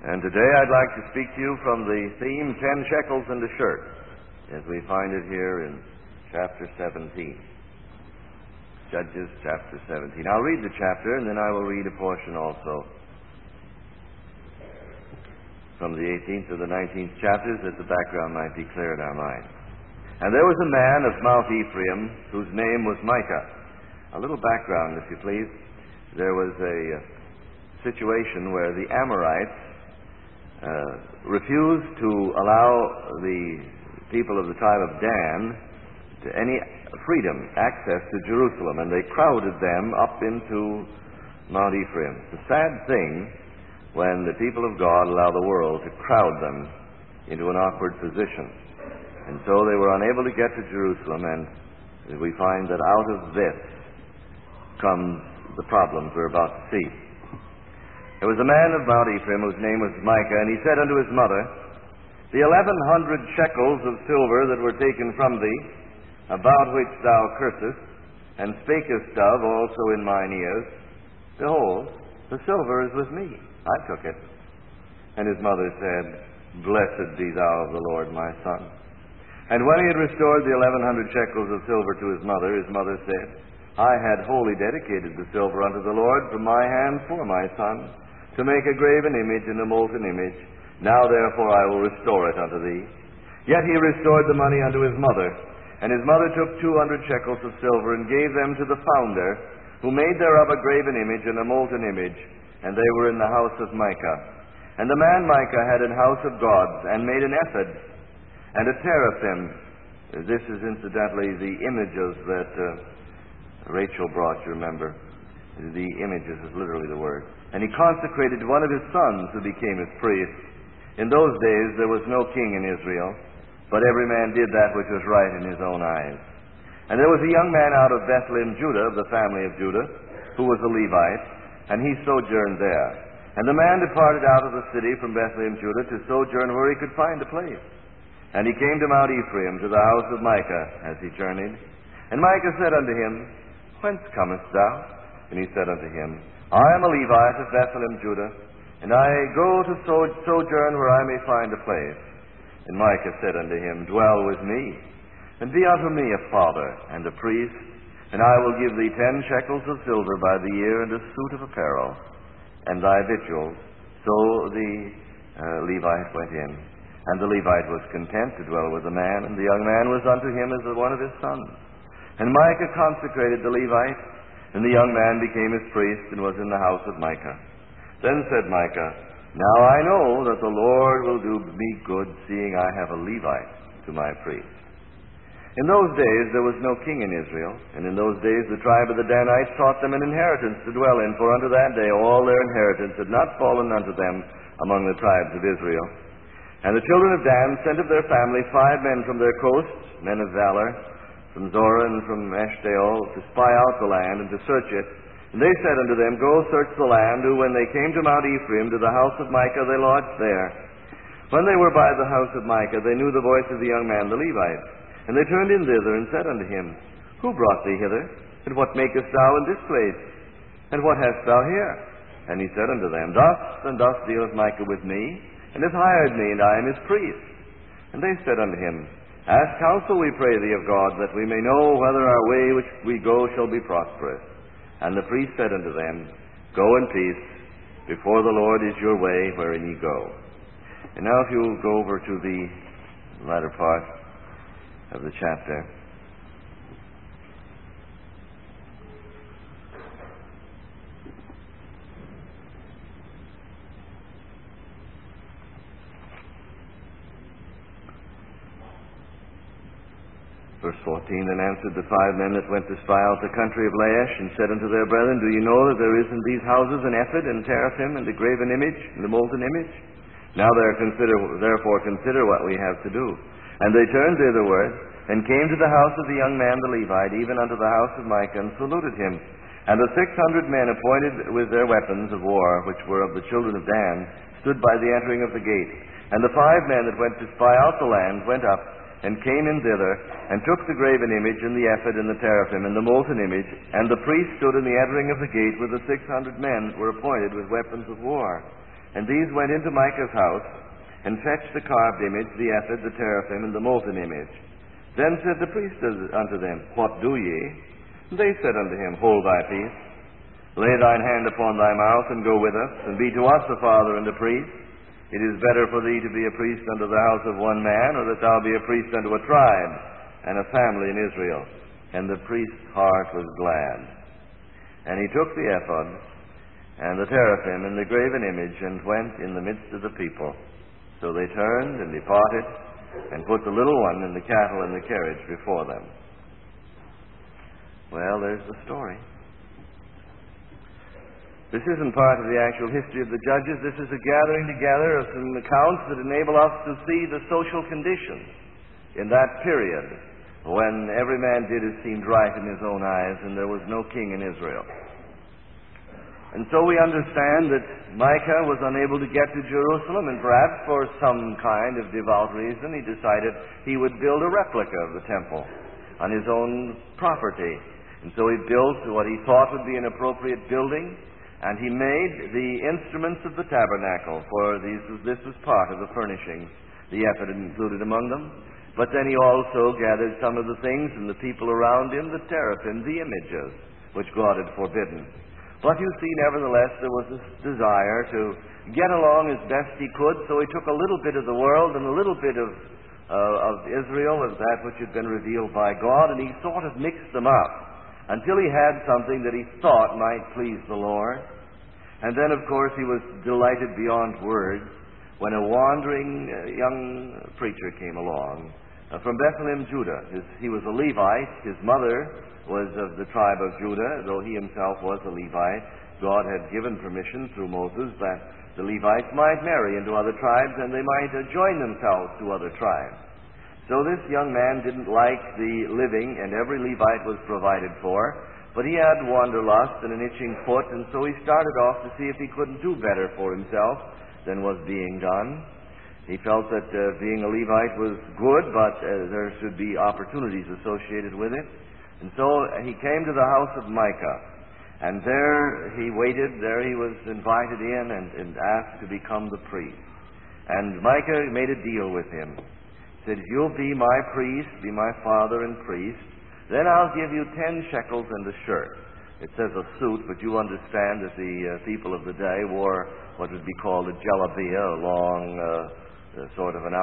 And today I'd like to speak to you from the theme 10 shekels and a shirt, as we find it here in chapter 17. Judges chapter 17. I'll read the chapter and then I will read a portion also from the 18th to the 19th chapters, that the background might be clear in our minds. And there was a man of Mount Ephraim whose name was Micah. A little background, if you please. There was a situation where the Amorites refused to allow the people of the tribe of Dan to any freedom, access to Jerusalem, and they crowded them up into Mount Ephraim. It's a sad thing when the people of God allow the world to crowd them into an awkward position. And so they were unable to get to Jerusalem, and we find that out of this comes the problems we're about to see. There was a man of Mount Ephraim whose name was Micah, and he said unto his mother, The 1,100 shekels of silver that were taken from thee, about which thou cursest, and spakest of also in mine ears, behold, the silver is with me. I took it. And his mother said, Blessed be thou of the Lord, my son. And when he had restored the 1,100 shekels of silver to his mother said, I had wholly dedicated the silver unto the Lord from my hand for my son, to make a graven image and a molten image. Now therefore I will restore it unto thee. Yet he restored the money unto his mother. And his mother took 200 shekels of silver, and gave them to the founder, who made thereof a graven image and a molten image, and they were in the house of Micah. And the man Micah had an house of gods, and made an ephod, and a teraphim. This is incidentally the images that Rachel brought, you remember. The images is literally the word. And he consecrated one of his sons, who became his priest. In those days there was no king in Israel, but every man did that which was right in his own eyes. And there was a young man out of Bethlehem, Judah, of the family of Judah, who was a Levite, and he sojourned there. And the man departed out of the city from Bethlehem, Judah, to sojourn where he could find a place. And he came to Mount Ephraim, to the house of Micah, as he journeyed. And Micah said unto him, Whence comest thou? And he said unto him, I am a Levite of Bethlehem, Judah, and I go to sojourn where I may find a place. And Micah said unto him, Dwell with me, and be unto me a father and a priest, and I will give thee 10 shekels of silver by the year, and a suit of apparel, and thy victuals. So the Levite went in. And the Levite was content to dwell with the man, and the young man was unto him as one of his sons. And Micah consecrated the Levite, and the young man became his priest, and was in the house of Micah. Then said Micah, Now I know that the Lord will do me good, seeing I have a Levite to my priest. In those days there was no king in Israel, and in those days the tribe of the Danites sought them an inheritance to dwell in, for unto that day all their inheritance had not fallen unto them among the tribes of Israel. And the children of Dan sent of their family 5 men from their coasts, men of valor, from Zorah and from Eshtaol, to spy out the land and to search it. And they said unto them, Go search the land. Who, when they came to Mount Ephraim, to the house of Micah, they lodged there. When they were by the house of Micah, they knew the voice of the young man, the Levite. And they turned in thither, and said unto him, Who brought thee hither? And what makest thou in this place? And what hast thou here? And he said unto them, Thus and thus dealeth Micah with me, and hath hired me, and I am his priest. And they said unto him, Ask counsel, we pray thee, of God, that we may know whether our way which we go shall be prosperous. And the priest said unto them, Go in peace, before the Lord is your way wherein ye go. And now if you'll go over to the latter part of the chapter. Verse 14, Then answered the 5 men that went to spy out the country of Laish, and said unto their brethren, Do ye know that there is in these houses an ephod, and teraphim, and a graven image, and a molten image? Now therefore consider what we have to do. And they turned thitherward, and came to the house of the young man the Levite, even unto the house of Micah, and saluted him. And the 600 men appointed with their weapons of war, which were of the children of Dan, stood by the entering of the gate. And the 5 men that went to spy out the land went up, and came in thither, and took the graven image, and the ephod, and the teraphim, and the molten image. And the priest stood in the entering of the gate, with the 600 men were appointed with weapons of war. And these went into Micah's house, and fetched the carved image, the ephod, the teraphim, and the molten image. Then said the priest unto them, What do ye? And they said unto him, Hold thy peace. Lay thine hand upon thy mouth, and go with us, and be to us a father and a priest. It is better for thee to be a priest unto the house of one man, or that thou be a priest unto a tribe, and a family in Israel. And the priest's heart was glad. And he took the ephod, and the teraphim, and the graven image, and went in the midst of the people. So they turned and departed, and put the little one and the cattle in the carriage before them. Well, there's the story. This isn't part of the actual history of the judges. This is a gathering together of some accounts that enable us to see the social conditions in that period when every man did as seemed right in his own eyes and there was no king in Israel. And so we understand that Micah was unable to get to Jerusalem, and perhaps for some kind of devout reason he decided he would build a replica of the temple on his own property. And so he built what he thought would be an appropriate building, and he made the instruments of the tabernacle, for this was part of the furnishings, the ephod included among them. But then he also gathered some of the things and the people around him, the teraphim, the images, which God had forbidden. But you see, nevertheless, there was this desire to get along as best he could, so he took a little bit of the world and a little bit of Israel, of that which had been revealed by God, and he sort of mixed them up until he had something that he thought might please the Lord. And then, of course, he was delighted beyond words when a wandering young preacher came along from Bethlehem, Judah. He was a Levite. His mother was of the tribe of Judah, though he himself was a Levite. God had given permission through Moses that the Levites might marry into other tribes and they might join themselves to other tribes. So this young man didn't like the living, and every Levite was provided for, but he had wanderlust and an itching foot, and so he started off to see if he couldn't do better for himself than was being done. He felt that being a Levite was good, but there should be opportunities associated with it. And so he came to the house of Micah, and there he waited. There he was invited in and asked to become the priest. And Micah made a deal with him. He said, You'll be my priest, be my father and priest. Then I'll give you 10 shekels and a shirt. It says a suit, but you understand that the people of the day wore what would be called a jalabia, a long sort of an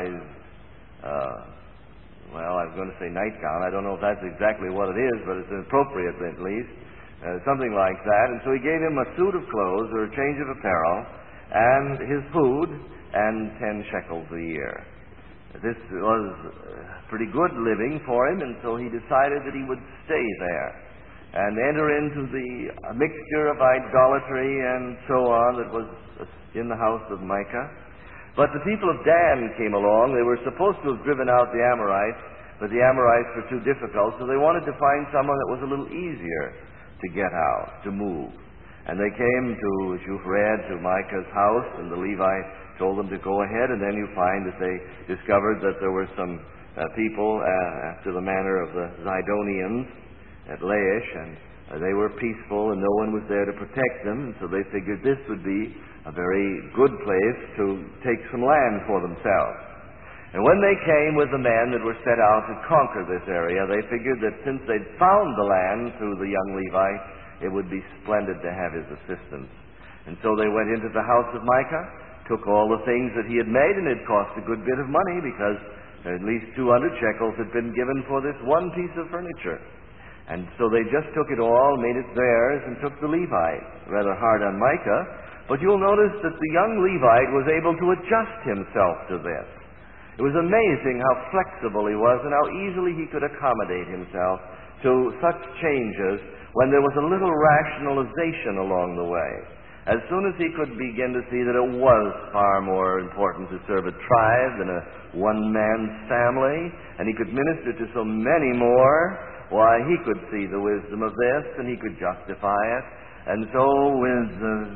outsized well, I was going to say nightgown. I don't know if that's exactly what it is, but it's appropriate at least. Something like that. And so he gave him a suit of clothes or a change of apparel and his food and 10 shekels a year. This was pretty good living for him, and so he decided that he would stay there and enter into the mixture of idolatry and so on that was in the house of Micah. But the people of Dan came along. They were supposed to have driven out the Amorites, but the Amorites were too difficult, so they wanted to find someone that was a little easier to get out, to move. And they came to, as you've read, to Micah's house, and the Levite told them to go ahead, and then you find that they discovered that there were some people after the manner of the Zidonians at Laish, and they were peaceful, and no one was there to protect them, so they figured this would be a very good place to take some land for themselves. And when they came with the men that were set out to conquer this area, they figured that since they'd found the land through the young Levite, it would be splendid to have his assistance. And so they went into the house of Micah, took all the things that he had made, and it cost a good bit of money because at least 200 shekels had been given for this one piece of furniture. And so they just took it all, made it theirs, and took the Levite. Rather hard on Micah. But you'll notice that the young Levite was able to adjust himself to this. It was amazing how flexible he was and how easily he could accommodate himself to such changes when there was a little rationalization along the way. As soon as he could begin to see that it was far more important to serve a tribe than a one-man family, and he could minister to so many more, why, he could see the wisdom of this and he could justify it. And so with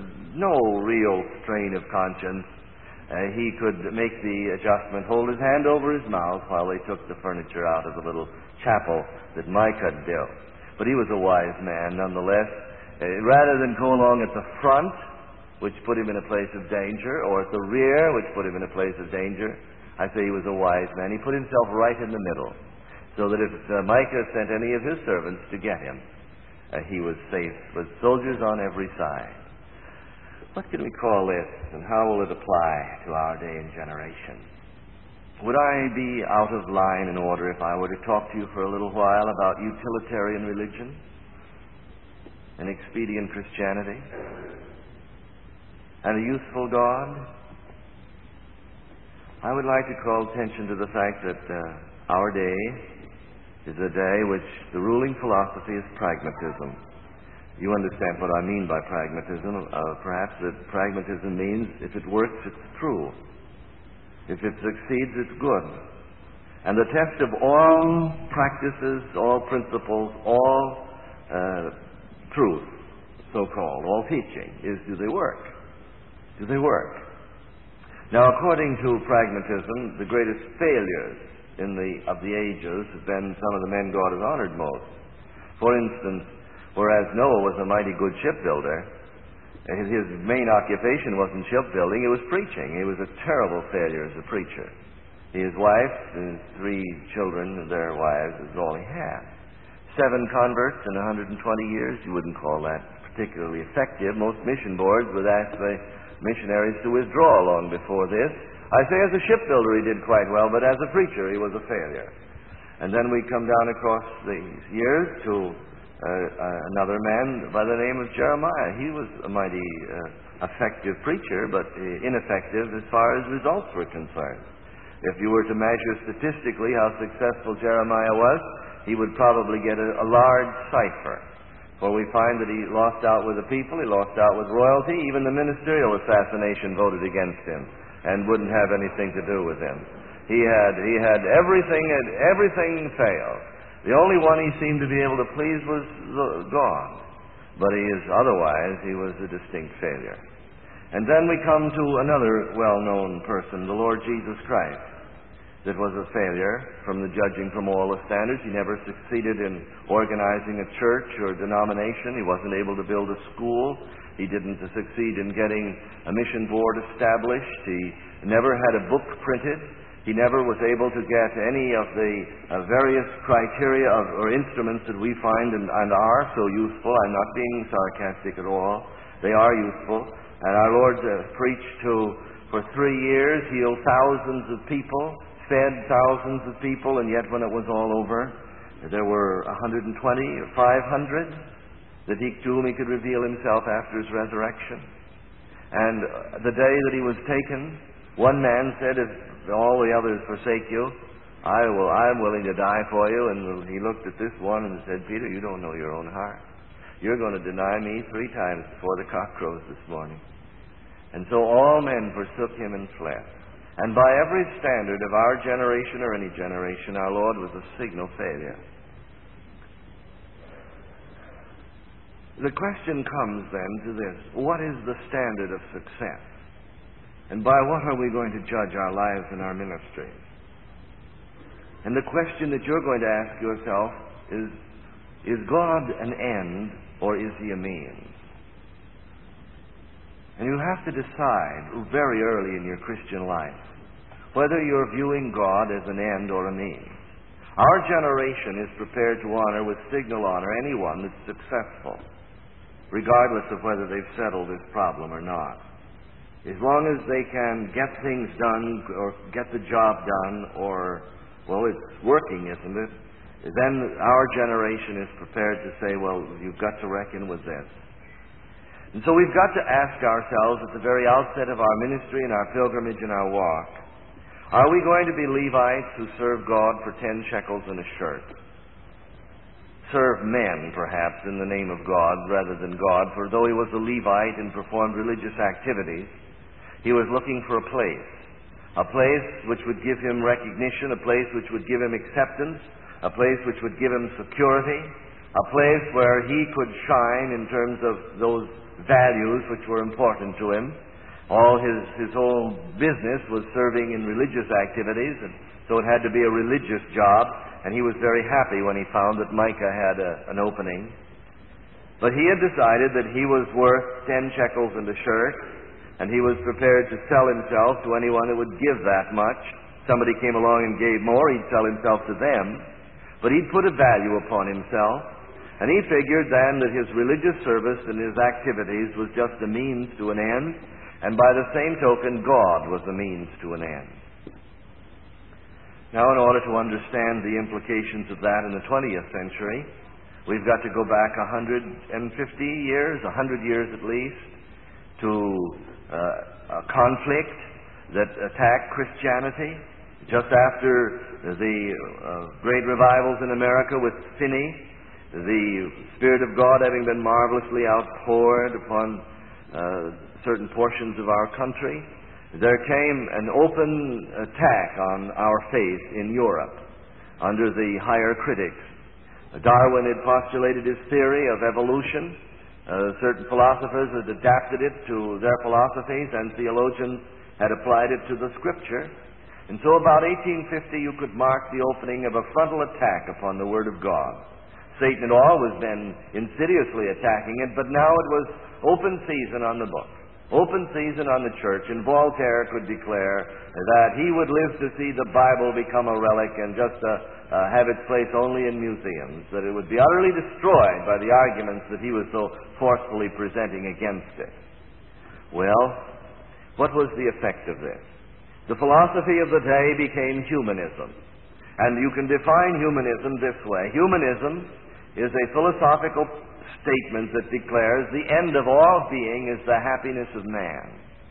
no real strain of conscience, he could make the adjustment, hold his hand over his mouth while they took the furniture out of the little chapel that Micah built. But he was a wise man nonetheless. Rather than go along at the front which put him in a place of danger, or at the rear, which put him in a place of danger, I say he was a wise man. He put himself right in the middle, so that if Micah sent any of his servants to get him, he was safe with soldiers on every side. What can we call this, and how will it apply to our day and generation? Would I be out of line and order if I were to talk to you for a little while about utilitarian religion and expedient Christianity and a useful God? I would like to call attention to the fact that our day is a day which the ruling philosophy is pragmatism. You understand what I mean by pragmatism. Perhaps that pragmatism means if it works, it's true. If it succeeds, it's good. And the test of all practices, all principles, all truth, so-called, all teaching, is do they work? Do they work? Now, according to pragmatism, the greatest failures of the ages have been some of the men God has honored most. For instance, whereas Noah was a mighty good shipbuilder, his main occupation wasn't shipbuilding, it was preaching. He was a terrible failure as a preacher. His wife and 3 children and their wives is all he had. 7 converts in 120 years, you wouldn't call that particularly effective. Most mission boards would ask the missionaries to withdraw long before this. I say as a shipbuilder he did quite well, but as a preacher he was a failure. And then we come down across these years to another man by the name of Jeremiah. He was a mighty effective preacher, but ineffective as far as results were concerned. If you were to measure statistically how successful Jeremiah was, he would probably get a large cipher. For we find that he lost out with the people, he lost out with royalty, even the ministerial assassination voted against him and wouldn't have anything to do with him. He had everything, and everything failed. The only one he seemed to be able to please was God. But otherwise, he was a distinct failure. And then we come to another well-known person, the Lord Jesus Christ, that was a failure from the judging from all the standards. He never succeeded in organizing a church or denomination. He wasn't able to build a school. He didn't succeed in getting a mission board established. He never had a book printed. He never was able to get any of the various criteria or instruments that we find and are so useful. I'm not being sarcastic at all. They are useful. And our Lord preached for 3 years, healed thousands of people, fed thousands of people, and yet when it was all over, there were 120 or 500 to whom he could reveal himself after his resurrection. And the day that he was taken, one man said, if all the others forsake you, I'm willing to die for you. And he looked at this one and said, Peter, you don't know your own heart. You're going to deny me 3 times before the cock crows this morning. And so all men forsook him and fled. And by every standard of our generation or any generation, our Lord was a signal failure. The question comes then to this: what is the standard of success? And by what are we going to judge our lives and our ministries? And the question that you're going to ask yourself is God an end or is he a means? And you have to decide very early in your Christian life whether you're viewing God as an end or a means. Our generation is prepared to honor with signal honor anyone that's successful, regardless of whether they've settled this problem or not. As long as they can get things done or get the job done it's working, isn't it? Then our generation is prepared to say, well, you've got to reckon with this. And so we've got to ask ourselves at the very outset of our ministry and our pilgrimage and our walk, are we going to be Levites who serve God for 10 shekels and a shirt? Serve men, perhaps, in the name of God rather than God, for though he was a Levite and performed religious activities, he was looking for a place which would give him recognition, a place which would give him acceptance, a place which would give him security, a place where he could shine in terms of those values which were important to him. All his whole business was serving in religious activities, and so it had to be a religious job, and he was very happy when he found that Micah had an opening. But he had decided that he was worth 10 shekels and a shirt, and he was prepared to sell himself to anyone that would give that much. Somebody came along and gave more, he'd sell himself to them. But he'd put a value upon himself, and he figured then that his religious service and his activities was just a means to an end, and by the same token, God was a means to an end. Now, in order to understand the implications of that in the 20th century, we've got to go back 150 years, 100 years at least, to a conflict that attacked Christianity just after the great revivals in America with Finney, the Spirit of God having been marvelously outpoured upon certain portions of our country. There came an open attack on our faith in Europe under the higher critics. Darwin had postulated his theory of evolution. Certain philosophers had adapted it to their philosophies, and theologians had applied it to the Scripture. And so about 1850 you could mark the opening of a frontal attack upon the Word of God. Satan had always been insidiously attacking it, but now it was open season on the book, open season on the church, and Voltaire could declare that he would live to see the Bible become a relic and just have its place only in museums, that it would be utterly destroyed by the arguments that he was so forcefully presenting against it. Well, what was the effect of this? The philosophy of the day became humanism. And you can define humanism this way. Humanism is a philosophical statement that declares the end of all being is the happiness of man.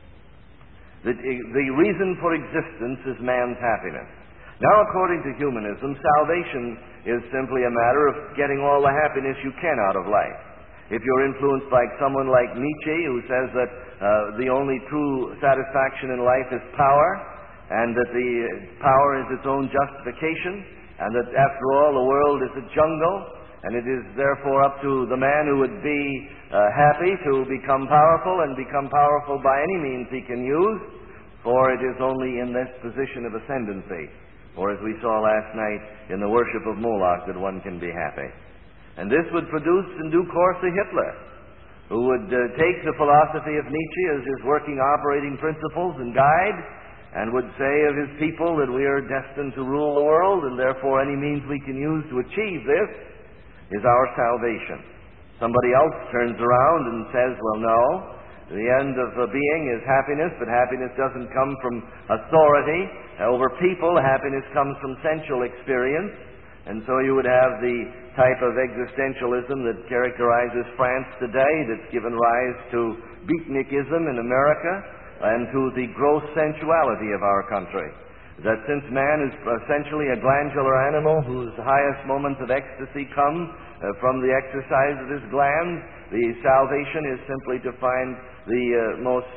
The reason for existence is man's happiness. Now, according to humanism, salvation is simply a matter of getting all the happiness you can out of life. If you're influenced by someone like Nietzsche, who says that the only true satisfaction in life is power, and that the power is its own justification, and that after all the world is a jungle, and it is therefore up to the man who would be happy to become powerful, and become powerful by any means he can use, for it is only in this position of ascendancy, or as we saw last night in the worship of Moloch, that one can be happy. And this would produce in due course a Hitler, who would take the philosophy of Nietzsche as his working operating principles and guide, and would say of his people that we are destined to rule the world, and therefore any means we can use to achieve this is our salvation. Somebody else turns around and says, well, no, the end of being is happiness, but happiness doesn't come from authority over people. Happiness comes from sensual experience. And so you would have the type of existentialism that characterizes France today, that's given rise to beatnikism in America, and to the gross sensuality of our country. That since man is essentially a glandular animal whose highest moments of ecstasy come from the exercise of his glands, the salvation is simply to find the most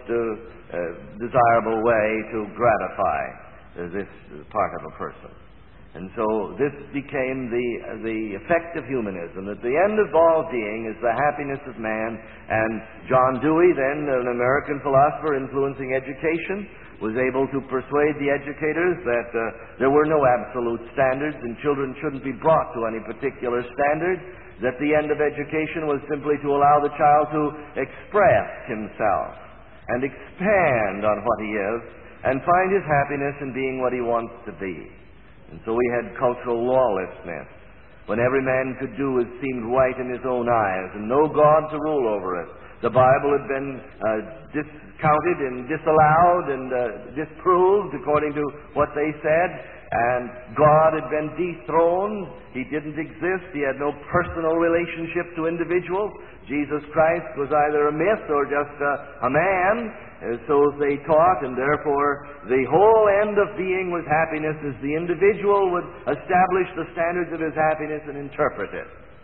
desirable way to gratify this part of a person. And so this became the effect of humanism, that the end of all being is the happiness of man. And John Dewey, then an American philosopher influencing education, was able to persuade the educators that there were no absolute standards and children shouldn't be brought to any particular standard, that the end of education was simply to allow the child to express himself and expand on what he is and find his happiness in being what he wants to be. And so we had cultural lawlessness, when every man could do as seemed right in his own eyes, and no God to rule over it. The Bible had been discounted and disallowed and disproved according to what they said, and God had been dethroned. He didn't exist. He had no personal relationship to individuals. Jesus Christ was either a myth or just a man, so they taught, and therefore the whole end of being was happiness, as the individual would establish the standards of his happiness and interpret it.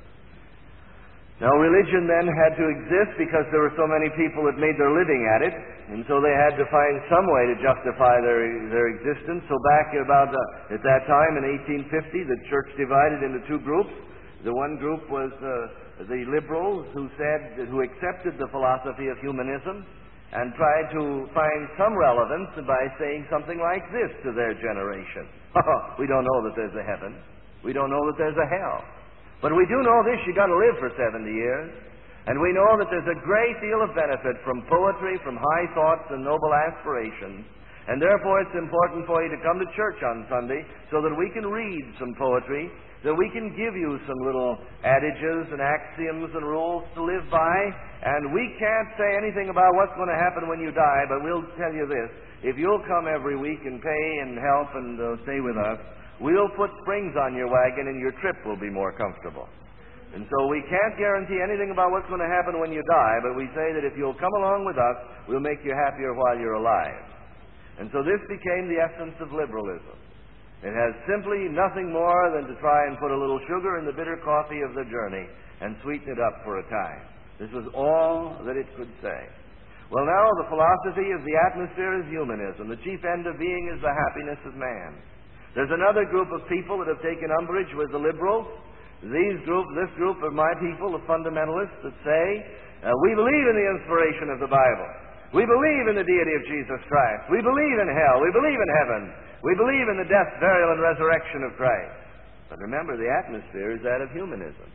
Now, religion then had to exist because there were so many people that made their living at it, and so they had to find some way to justify their existence. So back about at that time in 1850, the church divided into two groups. The one group was the liberals, who accepted the philosophy of humanism and tried to find some relevance by saying something like this to their generation. We don't know that there's a heaven. We don't know that there's a hell. But we do know this: you got to live for 70 years. And we know that there's a great deal of benefit from poetry, from high thoughts and noble aspirations. And therefore it's important for you to come to church on Sunday so that we can read some poetry, that we can give you some little adages and axioms and rules to live by. And we can't say anything about what's going to happen when you die, but we'll tell you this. If you'll come every week and pay and help and stay with us, we'll put springs on your wagon and your trip will be more comfortable. And so we can't guarantee anything about what's going to happen when you die, but we say that if you'll come along with us, we'll make you happier while you're alive. And so this became the essence of liberalism. It has simply nothing more than to try and put a little sugar in the bitter coffee of the journey and sweeten it up for a time. This was all that it could say. Well, now the philosophy of the atmosphere is humanism. The chief end of being is the happiness of man. There's another group of people that have taken umbrage with the liberals. This group of my people, the fundamentalists, that say, we believe in the inspiration of the Bible. We believe in the deity of Jesus Christ. We believe in hell. We believe in heaven. We believe in the death, burial, and resurrection of Christ. But remember, the atmosphere is that of humanism.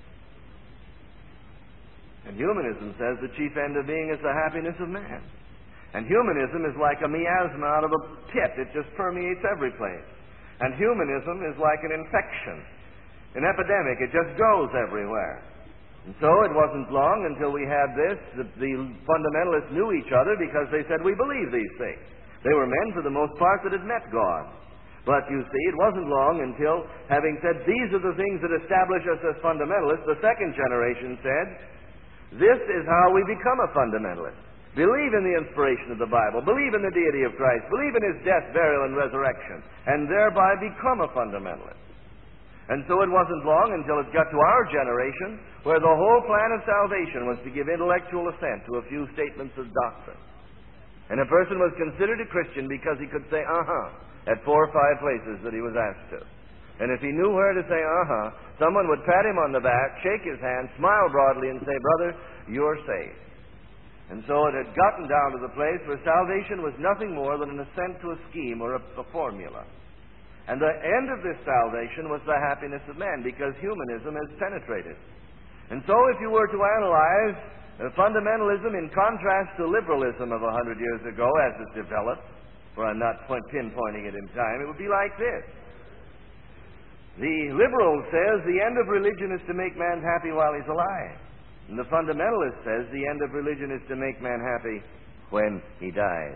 And humanism says the chief end of being is the happiness of man. And humanism is like a miasma out of a pit. It just permeates every place. And humanism is like an infection, an epidemic. It just goes everywhere. And so it wasn't long until we had this. The fundamentalists knew each other because they said, we believe these things. They were men, for the most part, that had met God. But you see, it wasn't long until, having said, these are the things that establish us as fundamentalists, the second generation said, this is how we become a fundamentalist. Believe in the inspiration of the Bible. Believe in the deity of Christ. Believe in His death, burial, and resurrection. And thereby become a fundamentalist. And so it wasn't long until it got to our generation where the whole plan of salvation was to give intellectual assent to a few statements of doctrine. And a person was considered a Christian because he could say, at 4 or 5 places that he was asked to. And if he knew where to say, someone would pat him on the back, shake his hand, smile broadly, and say, brother, you're saved. And so it had gotten down to the place where salvation was nothing more than an assent to a scheme or a formula. And the end of this salvation was the happiness of man, because humanism has penetrated. And so if you were to analyze fundamentalism in contrast to liberalism of 100 years ago as it developed, for I'm not pinpointing it in time, it would be like this. The liberal says the end of religion is to make man happy while he's alive. And the fundamentalist says the end of religion is to make man happy when he dies.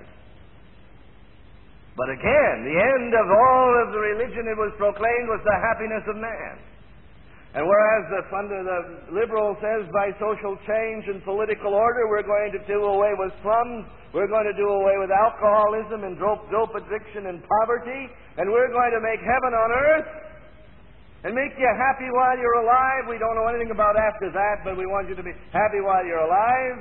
But again, the end of all of the religion, it was proclaimed, was the happiness of man. And whereas the liberal says by social change and political order we're going to do away with slums, we're going to do away with alcoholism and dope addiction and poverty, and we're going to make heaven on earth and make you happy while you're alive. We don't know anything about after that, but we want you to be happy while you're alive.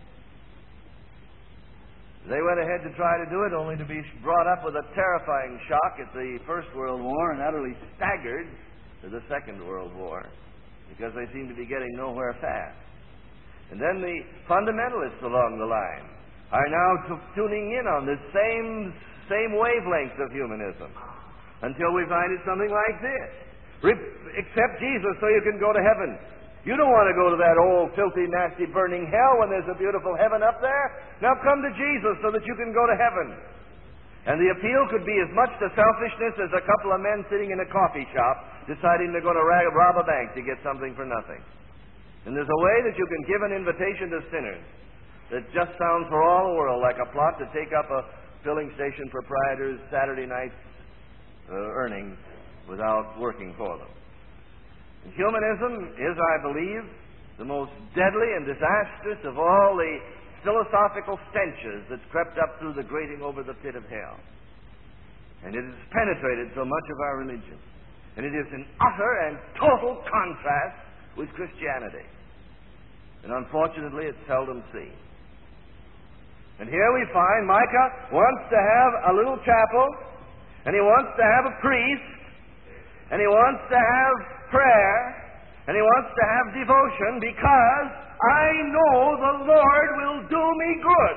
They went ahead to try to do it, only to be brought up with a terrifying shock at the First World War and utterly staggered to the Second World War, because they seem to be getting nowhere fast. And then the fundamentalists along the line are now tuning in on this same wavelength of humanism until we find it something like this. Accept Jesus so you can go to heaven. You don't want to go to that old, filthy, nasty, burning hell when there's a beautiful heaven up there. Now come to Jesus so that you can go to heaven. And the appeal could be as much to selfishness as a couple of men sitting in a coffee shop deciding they're going to rob a bank to get something for nothing. And there's a way that you can give an invitation to sinners that just sounds for all the world like a plot to take up a filling station proprietor's Saturday night earnings without working for them. And humanism is, I believe, the most deadly and disastrous of all the philosophical stenches that's crept up through the grating over the pit of hell. And it has penetrated so much of our religion. And it is in utter and total contrast with Christianity. And unfortunately, it's seldom seen. And here we find Micah wants to have a little chapel, and he wants to have a priest, and he wants to have prayer, and he wants to have devotion, because I know the Lord will do me good.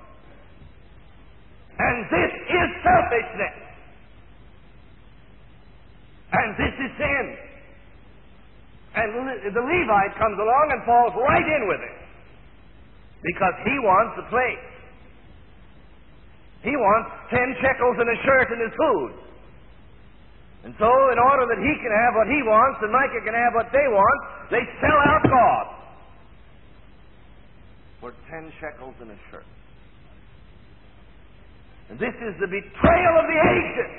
And this is selfishness. And this is sin. And the Levite comes along and falls right in with it. because he wants a place. He wants 10 shekels and a shirt and his food. And so, in order that he can have what he wants and Micah can have what they want, they sell out God for 10 shekels and a shirt. And this is the betrayal of the ages.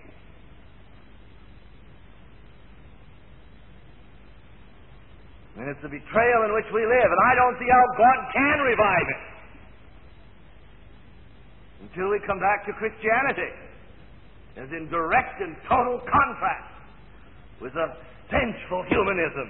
And it's the betrayal in which we live, and I don't see how God can revive it until we come back to Christianity, as in direct and total contrast with the vengeful humanism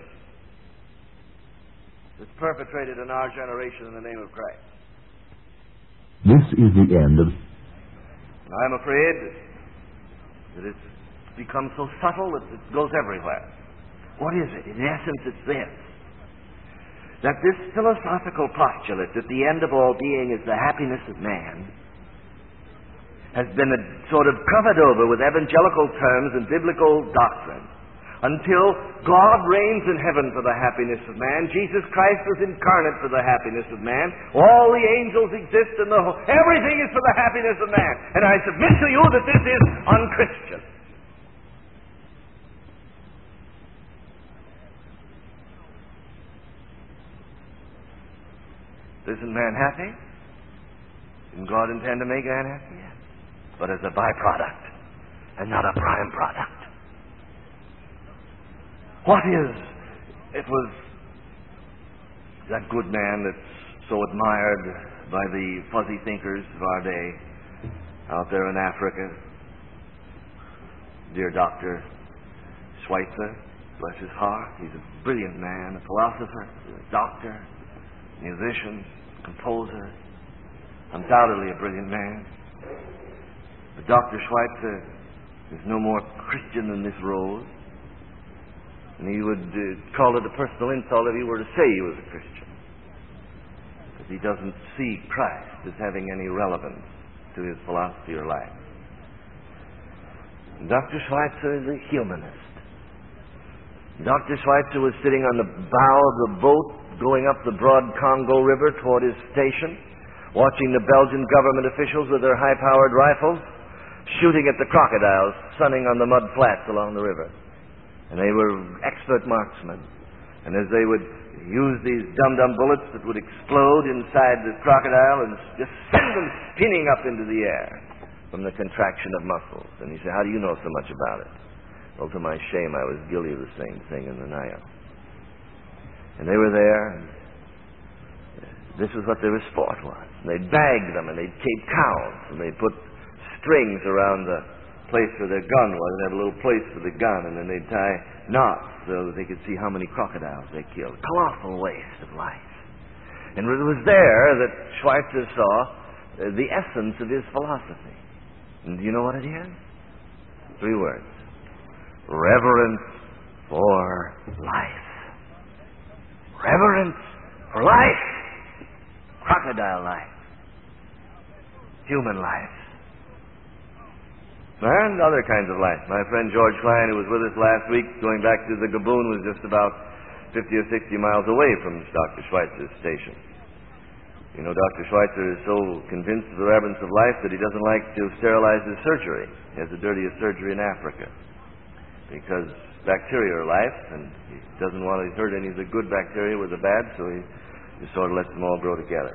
that's perpetrated in our generation in the name of Christ. This is the end of... I'm afraid that it's become so subtle that it goes everywhere. What is it? In essence, it's this: that this philosophical postulate that the end of all being is the happiness of man has been sort of covered over with evangelical terms and biblical doctrine until God reigns in heaven for the happiness of man. Jesus Christ was incarnate for the happiness of man. All the angels exist in the whole. Everything is for the happiness of man. And I submit to you that this is unchristian. Isn't man happy? Didn't God intend to make man happy? Yes. But as a byproduct and not a prime product. What is? It was that good man that's so admired by the fuzzy thinkers of our day out there in Africa. Dear Dr. Schweitzer, bless his heart. He's a brilliant man, a philosopher, a doctor, musician, composer, undoubtedly a brilliant man. But Dr. Schweitzer is no more Christian than this rose. And he would call it a personal insult if he were to say he was a Christian. Because he doesn't see Christ as having any relevance to his philosophy or life. And Dr. Schweitzer is a humanist. Dr. Schweitzer was sitting on the bow of the boat going up the broad Congo River toward his station, watching the Belgian government officials with their high-powered rifles shooting at the crocodiles sunning on the mud flats along the river. And they were expert marksmen. And as they would use these dum-dum bullets that would explode inside the crocodile and just send them spinning up into the air from the contraction of muscles. And he said, "How do you know so much about it?" Well, to my shame, I was guilty of the same thing in the Nile. And they were there, and this was what their sport was. And they'd bag them, and they'd keep counts, and they'd put strings around the place where their gun was, and have a little place for the gun, and then they'd tie knots so that they could see how many crocodiles they killed. Colossal waste of life. And it was there that Schweitzer saw the essence of his philosophy. And do you know what it is? 3 words. Reverence for life. Reverence for life. Crocodile life. Human life. And other kinds of life. My friend George Klein, who was with us last week, going back to the Gaboon, was just about 50 or 60 miles away from Dr. Schweitzer's station. You know, Dr. Schweitzer is so convinced of the reverence of life that he doesn't like to sterilize his surgery. He has the dirtiest surgery in Africa. Because bacteria are life, and he doesn't want to hurt any of the good bacteria with the bad, so he just sort of lets them all grow together.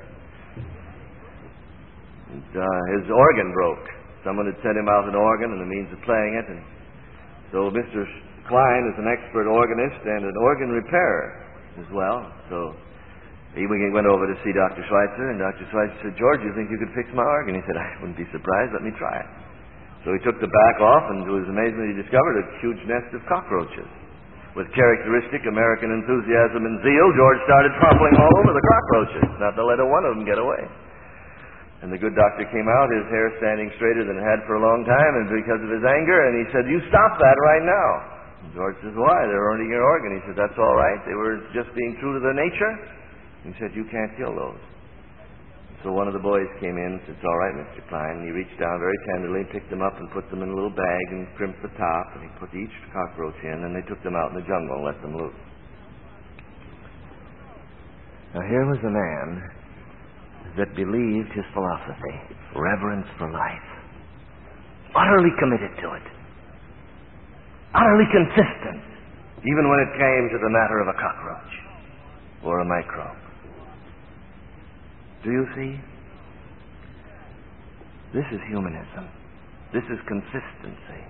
And, his organ broke. Someone had sent him out an organ and the means of playing it, and so Mr. Klein is an expert organist and an organ repairer as well. So he went over to see Dr. Schweitzer, and Dr. Schweitzer said, "George, you think you could fix my organ?" He said, "I wouldn't be surprised. Let me try it." So he took the back off, and to his amazement, he discovered a huge nest of cockroaches. With characteristic American enthusiasm and zeal, George started trampling all over the cockroaches, not to let one of them get away. And the good doctor came out, his hair standing straighter than it had for a long time, and because of his anger, and he said, "You stop that right now." And George says, "Why? They're earning your organ." He said, "That's all right. They were just being true to their nature." He said, "You can't kill those." So one of the boys came in and said, "It's all right, Mr. Klein." And he reached down very tenderly, picked them up and put them in a little bag and crimped the top, and he put each cockroach in, and they took them out in the jungle and let them loose. Now here was a man that believed his philosophy, reverence for life, utterly committed to it, utterly consistent, even when it came to the matter of a cockroach or a microbe. Do you see? This is humanism. This is consistency.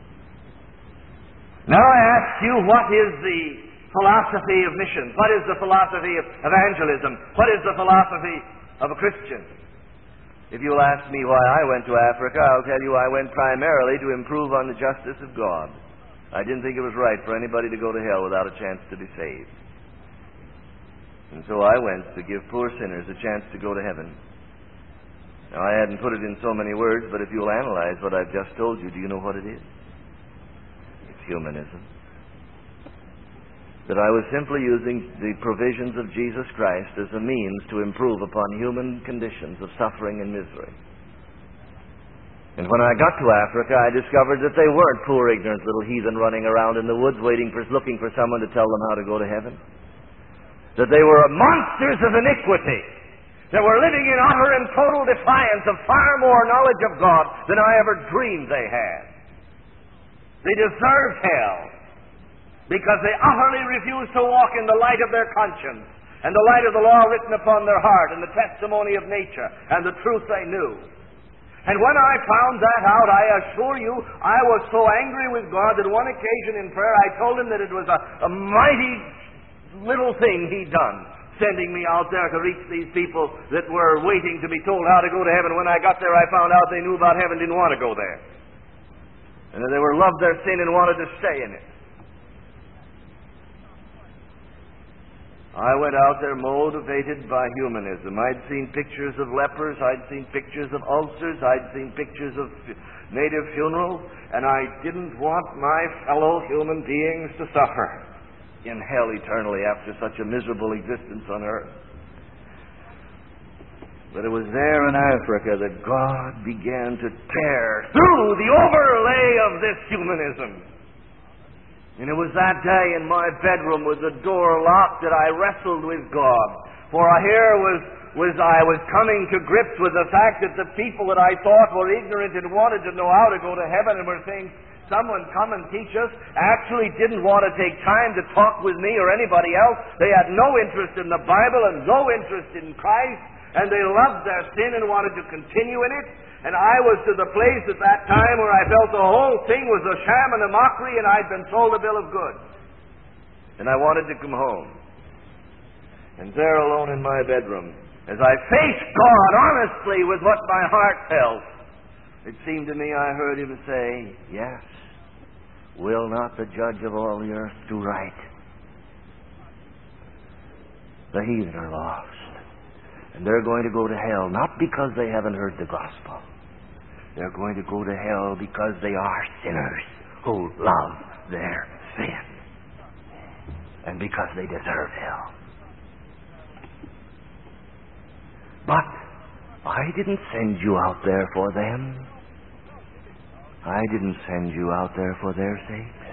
Now I ask you, what is the philosophy of missions? What is the philosophy of evangelism? What is the philosophy of a Christian? If you'll ask me why I went to Africa, I'll tell you I went primarily to improve on the justice of God. I didn't think it was right for anybody to go to hell without a chance to be saved. And so I went to give poor sinners a chance to go to heaven. Now, I hadn't put it in so many words, but if you'll analyze what I've just told you, do you know what it is? It's humanism. That I was simply using the provisions of Jesus Christ as a means to improve upon human conditions of suffering and misery. And when I got to Africa, I discovered that they weren't poor, ignorant little heathen running around in the woods looking for someone to tell them how to go to heaven. That they were monsters of iniquity that were living in utter and total defiance of far more knowledge of God than I ever dreamed they had. They deserved hell because they utterly refused to walk in the light of their conscience and the light of the law written upon their heart and the testimony of nature and the truth they knew. And when I found that out, I assure you, I was so angry with God that one occasion in prayer I told him that it was a mighty little thing he'd done, sending me out there to reach these people that were waiting to be told how to go to heaven. When I got there, I found out they knew about heaven, didn't want to go there. And that they loved their sin and wanted to stay in it. I went out there motivated by humanism. I'd seen pictures of lepers, I'd seen pictures of ulcers, I'd seen pictures of native funerals, and I didn't want my fellow human beings to suffer in hell eternally after such a miserable existence on earth. But it was there in Africa that God began to tear through the overlay of this humanism. And it was that day in my bedroom with the door locked that I wrestled with God. For here I was coming to grips with the fact that the people that I thought were ignorant and wanted to know how to go to heaven and were saying, someone come and teach us, actually didn't want to take time to talk with me or anybody else. They had no interest in the Bible and no interest in Christ, and they loved their sin and wanted to continue in it. And I was to the place at that time where I felt the whole thing was a sham and a mockery, and I'd been sold a bill of goods. And I wanted to come home. And there alone in my bedroom, as I faced God honestly with what my heart felt, it seemed to me I heard him say, yes, will not the judge of all the earth do right? The heathen are lost, and they're going to go to hell, not because they haven't heard the gospel. They're going to go to hell because they are sinners who love their sin, and because they deserve hell. But I didn't send you out there for them. I didn't send you out there for their sakes.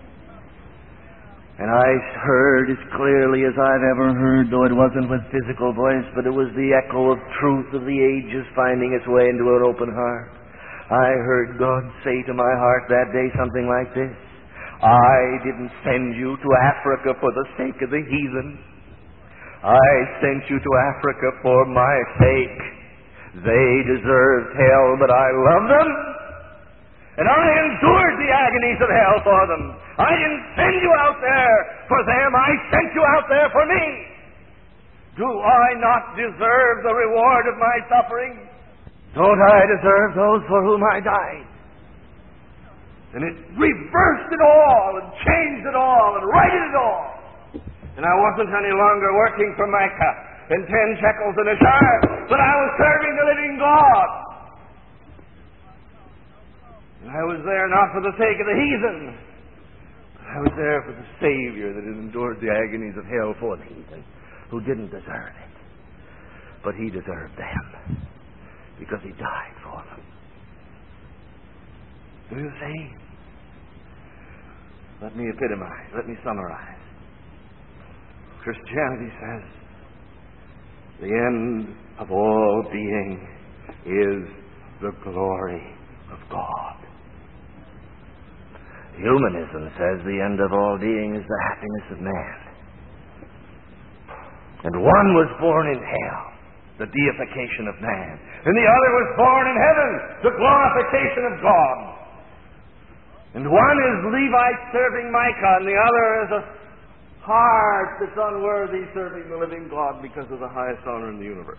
And I heard as clearly as I've ever heard, though it wasn't with physical voice, but it was the echo of truth of the ages finding its way into an open heart. I heard God say to my heart that day something like this: I didn't send you to Africa for the sake of the heathen. I sent you to Africa for my sake. They deserved hell, but I love them. And I endured the agonies of hell for them. I didn't send you out there for them. I sent you out there for me. Do I not deserve the reward of my suffering? Don't I deserve those for whom I died? And it reversed it all and changed it all and righted it all. And I wasn't any longer working for Micah and 10 shekels in a jar, but I was serving the living God. And I was there not for the sake of the heathen, but I was there for the Savior that had endured the agonies of hell for the heathen, who didn't deserve it. But he deserved them, because he died for them. Do you see? Let me epitomize, let me summarize. Christianity says the end of all being is the glory of God. Humanism says the end of all being is the happiness of man. And one was born in hell, the deification of man, and the other was born in heaven, the glorification of God. And one is Levi serving Micah, and the other is a heart that's unworthy serving the living God because of the highest honor in the universe.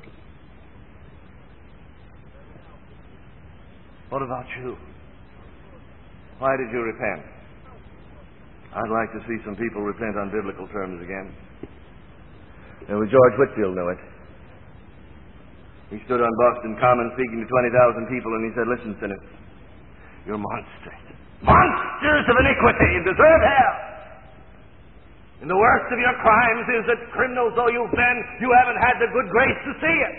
What about you? Why did you repent? I'd like to see some people repent on biblical terms again. George Whitefield knew it. He stood on Boston Common speaking to 20,000 people, and he said, "Listen, sinners, you're monsters. Monsters of iniquity and deserve hell. And the worst of your crimes is that, criminals though you've been, you haven't had the good grace to see it."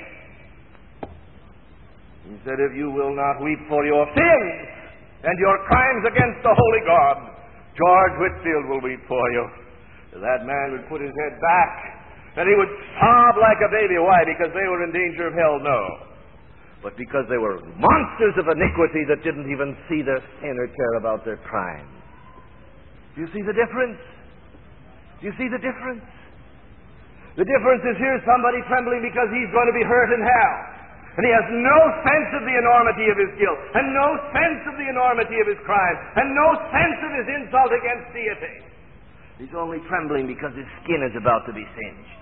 He said, "If you will not weep for your sins and your crimes against the holy God, George Whitefield will weep for you." That man would put his head back and he would sob like a baby. Why? Because they were in danger of hell? No. But because they were monsters of iniquity that didn't even see their sin or care about their crime. Do you see the difference? Do you see the difference? The difference is here's somebody trembling because he's going to be hurt in hell. And he has no sense of the enormity of his guilt, and no sense of the enormity of his crime, and no sense of his insult against deity. He's only trembling because his skin is about to be singed.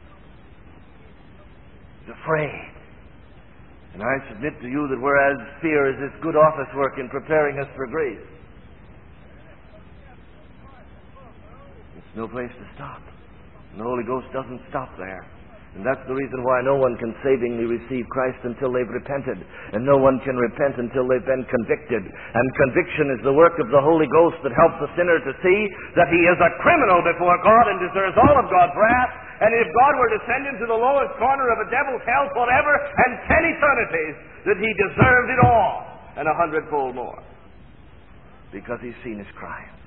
He's afraid. And I submit to you that whereas fear is this good office work in preparing us for grace, it's no place to stop. And the Holy Ghost doesn't stop there. And that's the reason why no one can savingly receive Christ until they've repented. And no one can repent until they've been convicted. And conviction is the work of the Holy Ghost that helps the sinner to see that he is a criminal before God and deserves all of God's wrath. And if God were to send him to the lowest corner of a devil's hell forever and 10 eternities, that he deserved it all and 100-fold more. Because he's seen his crimes.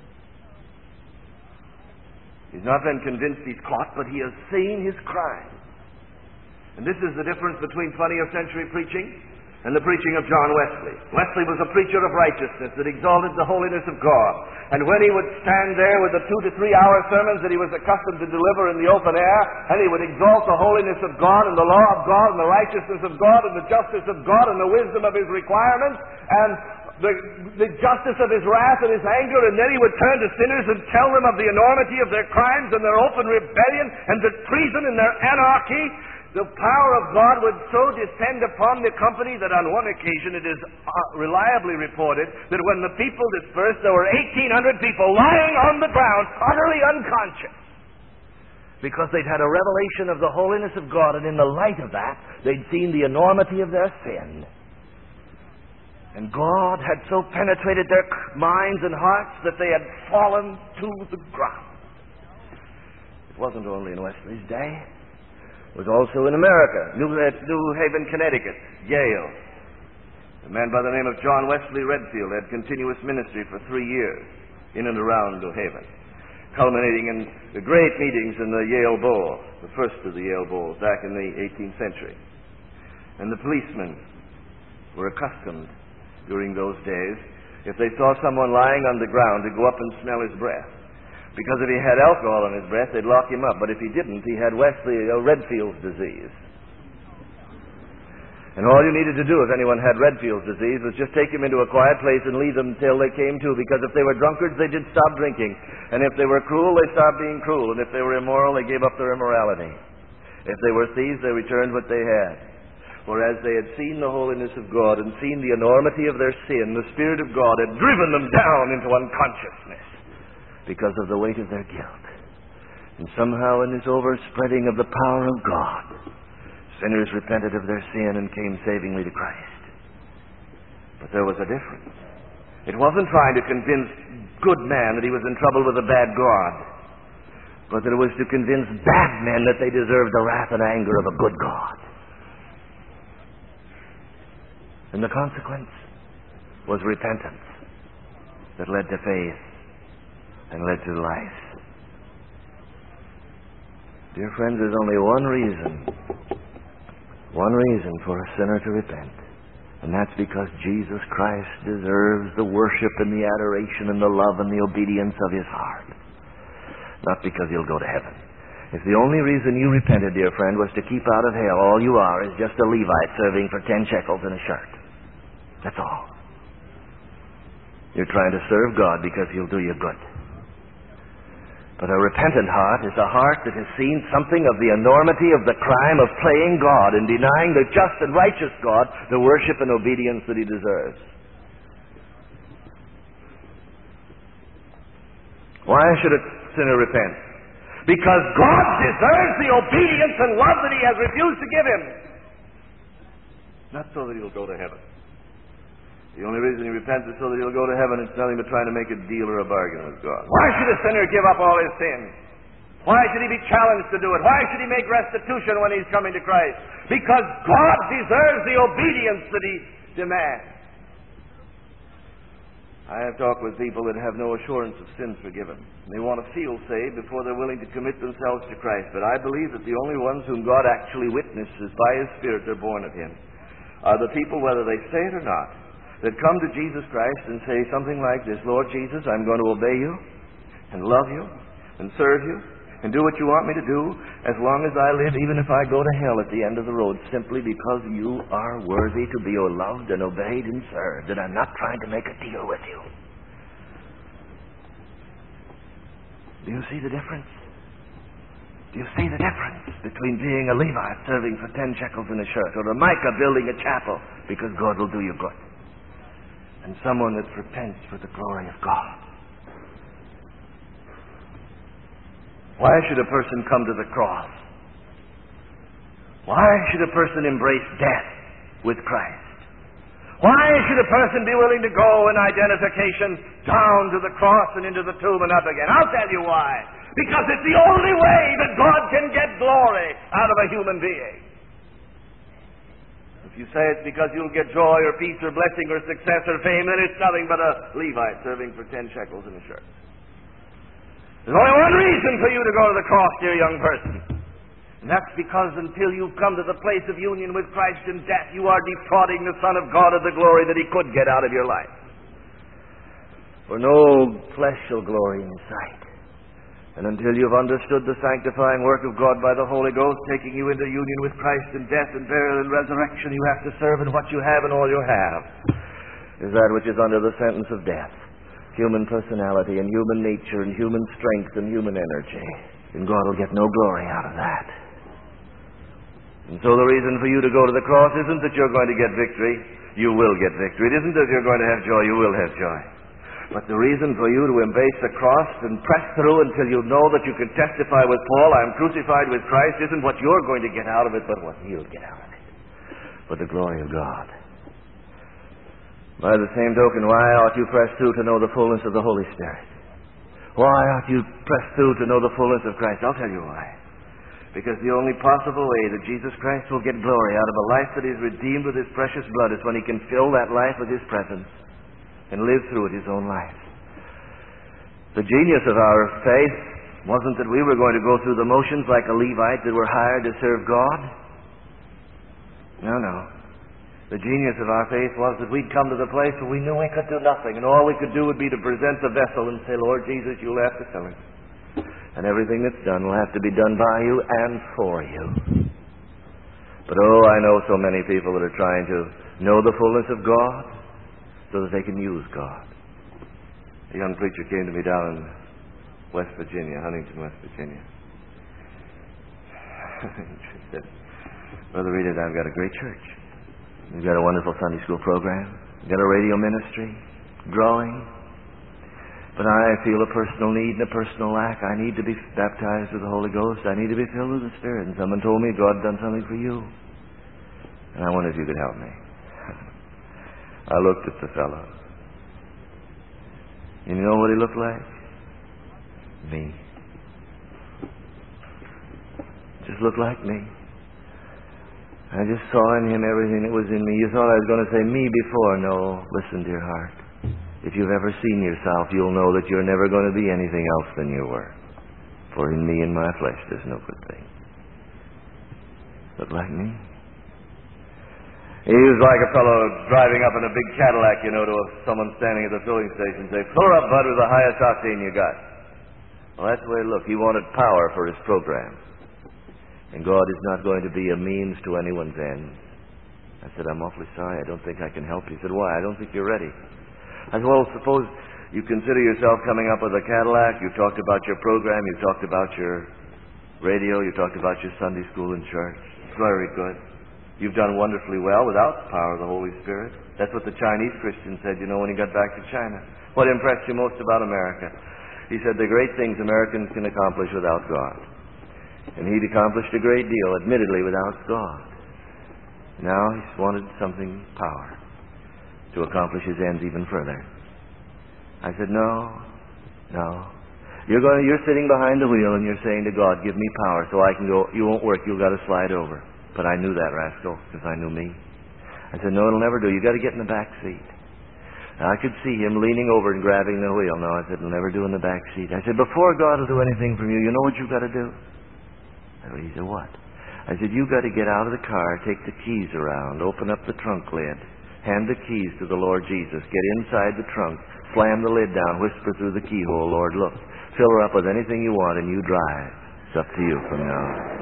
He's not been convinced he's caught, but he has seen his crime. And this is the difference between 20th century preaching and the preaching of John Wesley. Wesley was a preacher of righteousness that exalted the holiness of God. And when he would stand there with the 2 to 3 hour sermons that he was accustomed to deliver in the open air, and he would exalt the holiness of God and the law of God and the righteousness of God and the justice of God and the wisdom of his requirements and the justice of his wrath and his anger, and then he would turn to sinners and tell them of the enormity of their crimes and their open rebellion and the treason and their anarchy. The power of God would so descend upon the company that on one occasion it is reliably reported that when the people dispersed, there were 1,800 people lying on the ground, utterly unconscious, because they'd had a revelation of the holiness of God, and in the light of that, they'd seen the enormity of their sin. And God had so penetrated their minds and hearts that they had fallen to the ground. It wasn't only in Wesley's day. It was also in America. New Haven, Connecticut, Yale. A man by the name of John Wesley Redfield had continuous ministry for 3 years in and around New Haven, culminating in the great meetings in the Yale Bowl, the first of the Yale Bowls back in the 18th century. And the policemen were accustomed during those days, if they saw someone lying on the ground, to go up and smell his breath. Because if he had alcohol in his breath, they'd lock him up. But if he didn't, he had Redfield's disease. And all you needed to do if anyone had Redfield's disease was just take him into a quiet place and leave them till they came to. Because if they were drunkards, they did stop drinking. And if they were cruel, they stopped being cruel. And if they were immoral, they gave up their immorality. If they were thieves, they returned what they had. For as they had seen the holiness of God and seen the enormity of their sin, the Spirit of God had driven them down into unconsciousness because of the weight of their guilt. And somehow in this overspreading of the power of God, sinners repented of their sin and came savingly to Christ. But there was a difference. It wasn't trying to convince good men that he was in trouble with a bad God, but that it was to convince bad men that they deserved the wrath and anger of a good God. And the consequence was repentance that led to faith and led to life. Dear friends, there's only one reason One reason for a sinner to repent, and that's because Jesus Christ deserves the worship and the adoration and the love and the obedience of his heart. Not because he'll go to heaven. If the only reason you repented, dear friend, was to keep out of hell, all you are is just a Levite serving for 10 shekels and a shirt. That's all. You're trying to serve God because he'll do you good. But a repentant heart is a heart that has seen something of the enormity of the crime of playing God and denying the just and righteous God the worship and obedience that he deserves. Why should a sinner repent? Because God deserves the obedience and love that he has refused to give him. Not so that he'll go to heaven. The only reason he repents is so that he'll go to heaven. It's nothing but trying to make a deal or a bargain with God. Why should a sinner give up all his sins? Why should he be challenged to do it? Why should he make restitution when he's coming to Christ? Because God deserves the obedience that he demands. I have talked with people that have no assurance of sins forgiven. They want to feel saved before they're willing to commit themselves to Christ. But I believe that the only ones whom God actually witnesses by his Spirit are born of him are the people, whether they say it or not, that come to Jesus Christ and say something like this: Lord Jesus, I'm going to obey you and love you and serve you and do what you want me to do as long as I live, even if I go to hell at the end of the road, simply because you are worthy to be loved and obeyed and served, and I'm not trying to make a deal with you. Do you see the difference? Do you see the difference between being a Levite serving for 10 shekels in a shirt, or a Micah building a chapel because God will do you good, and someone that repents for the glory of God? Why should a person come to the cross? Why should a person embrace death with Christ? Why should a person be willing to go in identification down to the cross and into the tomb and up again? I'll tell you why. Because it's the only way that God can get glory out of a human being. If you say it's because you'll get joy or peace or blessing or success or fame, then it's nothing but a Levite serving for 10 shekels in a shirt. There's only one reason for you to go to the cross, dear young person. And that's because until you've come to the place of union with Christ in death, you are defrauding the Son of God of the glory that he could get out of your life. For no flesh shall glory in his sight. And until you've understood the sanctifying work of God by the Holy Ghost, taking you into union with Christ in death and burial and resurrection, you have to serve, and what you have and all you have is that which is under the sentence of death. Human personality and human nature and human strength and human energy. And God will get no glory out of that. And so the reason for you to go to the cross isn't that you're going to get victory. You will get victory. It isn't that you're going to have joy. You will have joy. But the reason for you to embrace the cross and press through until you know that you can testify with Paul, I'm crucified with Christ, isn't what you're going to get out of it, but what he'll get out of it. For the glory of God. By the same token, why ought you press through to know the fullness of the Holy Spirit? Why ought you press through to know the fullness of Christ? I'll tell you why. Because the only possible way that Jesus Christ will get glory out of a life that is redeemed with his precious blood is when he can fill that life with his presence and live through it his own life. The genius of our faith wasn't that we were going to go through the motions like a Levite that were hired to serve God. No. The genius of our faith was that we'd come to the place where we knew we could do nothing, and all we could do would be to present the vessel and say, Lord Jesus, you'll have to fill it. And everything that's done will have to be done by you and for you. But I know so many people that are trying to know the fullness of God so that they can use God. A young preacher came to me down in West Virginia, Huntington, West Virginia. He said, Brother Reed, I've got a great church. We've got a wonderful Sunday school program. We've got a radio ministry, growing. But I feel a personal need and a personal lack. I need to be baptized with the Holy Ghost. I need to be filled with the Spirit. And someone told me God had done something for you. And I wonder if you could help me. I looked at the fellow. You know what he looked like? Me. Just looked like me. I just saw in him everything that was in me. You thought I was going to say me before. No, listen, dear heart. If you've ever seen yourself, you'll know that you're never going to be anything else than you were. For in me and my flesh there's no good thing. Look like me? He was like a fellow driving up in a big Cadillac, to someone standing at the filling station and say, "Fill her up, bud, with the highest octane you got." Well, that's the way it looked. He wanted power for his program. And God is not going to be a means to anyone's end. I said, "I'm awfully sorry. I don't think I can help you." He said, "Why?" "I don't think you're ready." I said, "Well, suppose you consider yourself coming up with a Cadillac. You talked about your program. You talked about your radio. You talked about your Sunday school and church. Very good. You've done wonderfully well without the power of the Holy Spirit." That's what the Chinese Christian said, when he got back to China. "What impressed you most about America?" He said, "The great things Americans can accomplish without God." And he'd accomplished a great deal, admittedly, without God. Now he's wanted something power to accomplish his ends even further. I said, No. You're sitting behind the wheel and you're saying to God, "Give me power so I can go. You won't work. You've got to slide over." But I knew that rascal because I knew me. I said, "No, it'll never do. You've got to get in the back seat." Now, I could see him leaning over and grabbing the wheel. No, I said, "It'll never do in the back seat." I said, "Before God will do anything from you, you know what you've got to do?" He said, "What?" I said, "You've got to get out of the car, take the keys around, open up the trunk lid, hand the keys to the Lord Jesus, get inside the trunk, slam the lid down, whisper through the keyhole, 'Lord, look, fill her up with anything you want, and you drive. It's up to you from now on.'"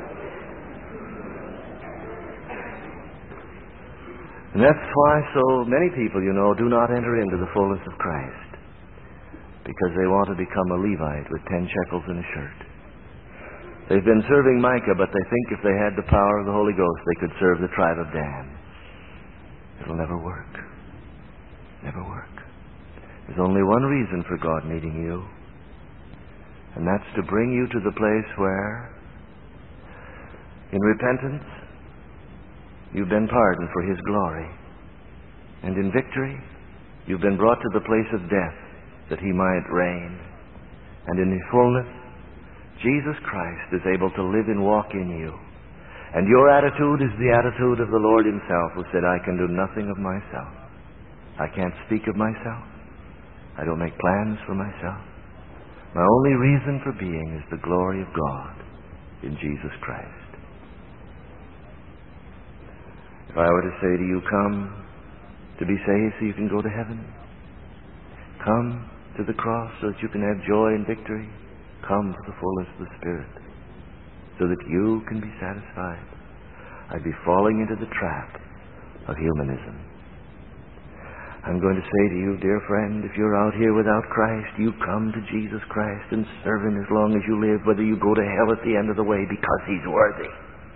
And that's why so many people, do not enter into the fullness of Christ. Because they want to become a Levite with 10 shekels and a shirt. They've been serving Micah, but they think if they had the power of the Holy Ghost, they could serve the tribe of Dan. It'll never work. Never work. There's only one reason for God needing you, and that's to bring you to the place where, in repentance, you've been pardoned for His glory, and in victory, you've been brought to the place of death that He might reign, and in His fullness, Jesus Christ is able to live and walk in you. And your attitude is the attitude of the Lord Himself, who said, "I can do nothing of myself. I can't speak of myself. I don't make plans for myself. My only reason for being is the glory of God in Jesus Christ." If I were to say to you, "Come to be saved so you can go to heaven. Come to the cross so that you can have joy and victory. Come to the fullness of the Spirit so that you can be satisfied," I'd be falling into the trap of humanism. I'm going to say to you, dear friend, if you're out here without Christ, you come to Jesus Christ and serve Him as long as you live, whether you go to hell at the end of the way, because He's worthy.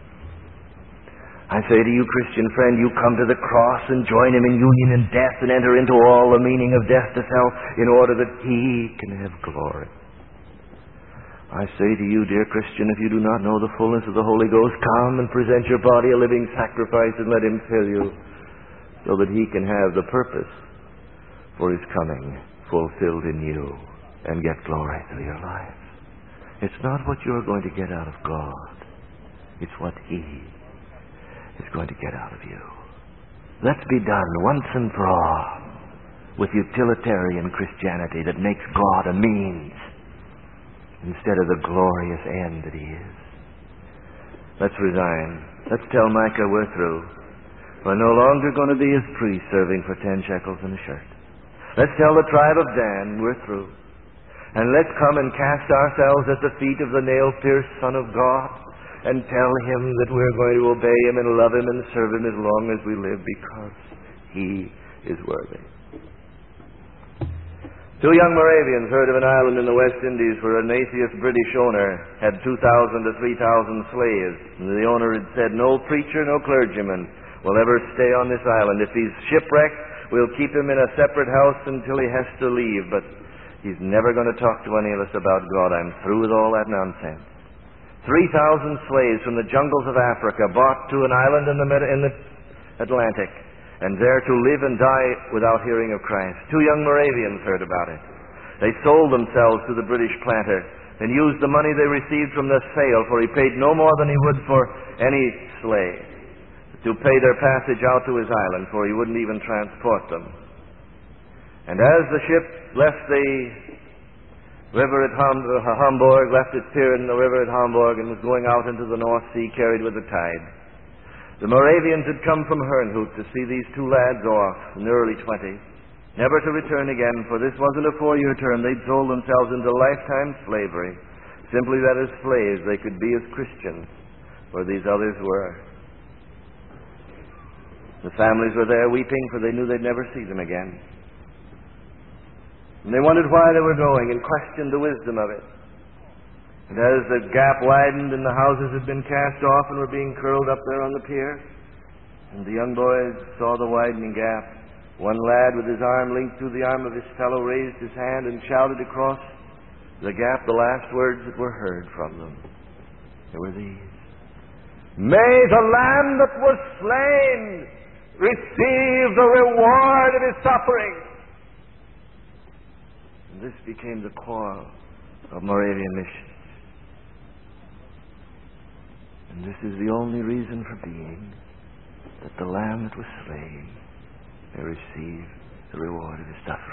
I say to you, Christian friend, you come to the cross and join Him in union in death and enter into all the meaning of death to self in order that He can have glory. I say to you, dear Christian, if you do not know the fullness of the Holy Ghost, come and present your body a living sacrifice and let Him fill you so that He can have the purpose for His coming fulfilled in you and get glory through your life. It's not what you're going to get out of God. It's what He is going to get out of you. Let's be done once and for all with utilitarian Christianity that makes God a means instead of the glorious end that He is. Let's resign. Let's tell Micah we're through. We're no longer going to be His priest serving for 10 shekels and a shirt. Let's tell the tribe of Dan we're through. And let's come and cast ourselves at the feet of the nail-pierced Son of God and tell Him that we're going to obey Him and love Him and serve Him as long as we live, because He is worthy. 2 young Moravians heard of an island in the West Indies where an atheist British owner had 2,000 to 3,000 slaves. And the owner had said, "No preacher, no clergyman will ever stay on this island. If he's shipwrecked, we'll keep him in a separate house until he has to leave. But he's never going to talk to any of us about God. I'm through with all that nonsense." 3,000 slaves from the jungles of Africa brought to an island in the Atlantic, and there to live and die without hearing of Christ. 2 young Moravians heard about it. They sold themselves to the British planter and used the money they received from the sale, for he paid no more than he would for any slave, to pay their passage out to his island, for he wouldn't even transport them. And as the ship left the river at Hamburg, left its pier in the river at Hamburg, and was going out into the North Sea, carried with the tide, The Moravians had come from Herrnhut to see these two lads off in the early 20s, never to return again, for this wasn't a 4-year term. They'd sold themselves into lifetime slavery, simply that as slaves they could be as Christians, where these others were. The families were there weeping, for they knew they'd never see them again. And they wondered why they were going and questioned the wisdom of it. And as the gap widened and the houses had been cast off and were being curled up there on the pier, and the young boys saw the widening gap, one lad with his arm linked through the arm of his fellow raised his hand and shouted across the gap the last words that were heard from them. There were these: "May the Lamb that was slain receive the reward of his suffering." And this became the core of Moravian mission. And this is the only reason for being, that the Lamb that was slain may receive the reward of his suffering.